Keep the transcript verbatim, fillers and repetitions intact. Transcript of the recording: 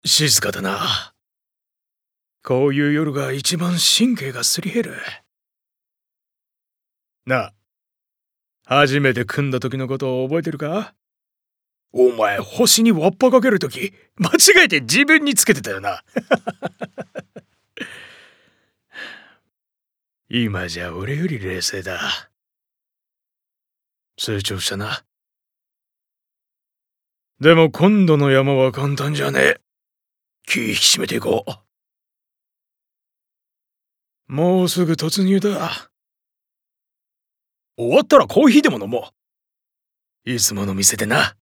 静かだな。こういう夜が一番神経がすり減る。なあ、初めて組んだ時のことを覚えてるか？お前、星にわっぱかける時、間違えて自分につけてたよな。今じゃ俺より冷静だ。成長したな。でも今度の山は簡単じゃねえ。気引き締めていこう。もうすぐ突入だ。終わったらコーヒーでも飲もう。いつもの店でな。